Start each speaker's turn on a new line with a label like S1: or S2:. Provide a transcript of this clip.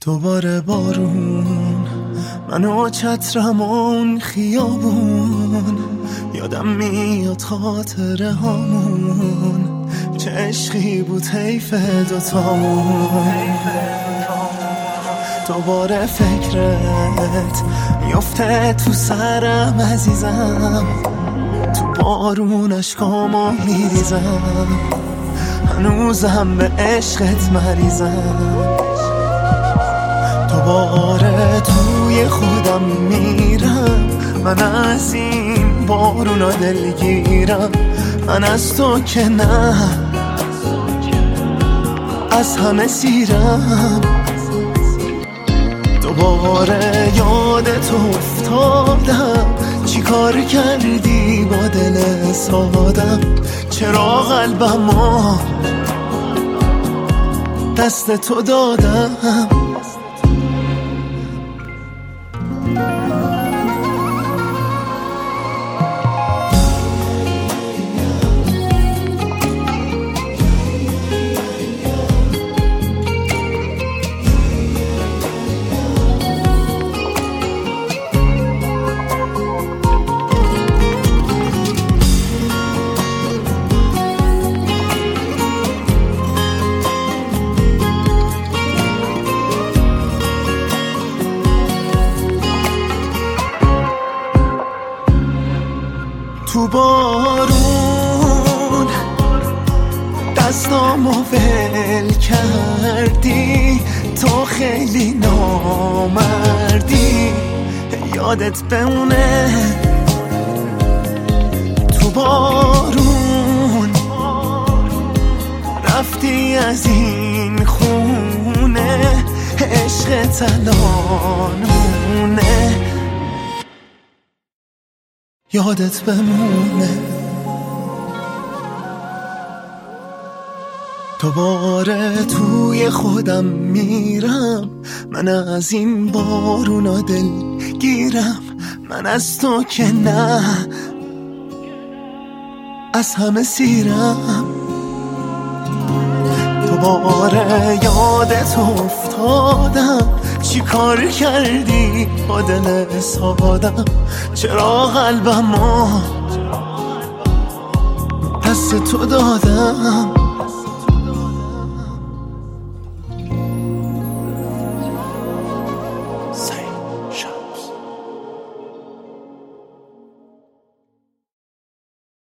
S1: دوباره بارون، من و چترم اون خیابون، یادم میاد خاطره هامون، چه عشقی بود حیف دوتامون. دوباره فکرت میفته تو سرم عزیزم، تو بارون اشکامو میریزم، هنوزم به عشقت مریضم. دوباره توی خودم میرم، من از این بارونا دلگیرم، من از تو که نه از همه سیرم. دوباره یادت افتادم، چی کار کردی با دل سادم، چرا قلبمو دست تو دادم. تو بارون دستامو ول کردی، تو خیلی نامردی، یادت بمونه. تو بارون رفتی از این خونه، عشقت الان مونه، یادت بمونه. دوباره توی خودم میرم، من از این بارونا دلگیرم، من از تو که نه از همه سیرم. دوباره یادت افتادم، چی کار کردی با دل سادم، چرا قلبمو دست تو دادم.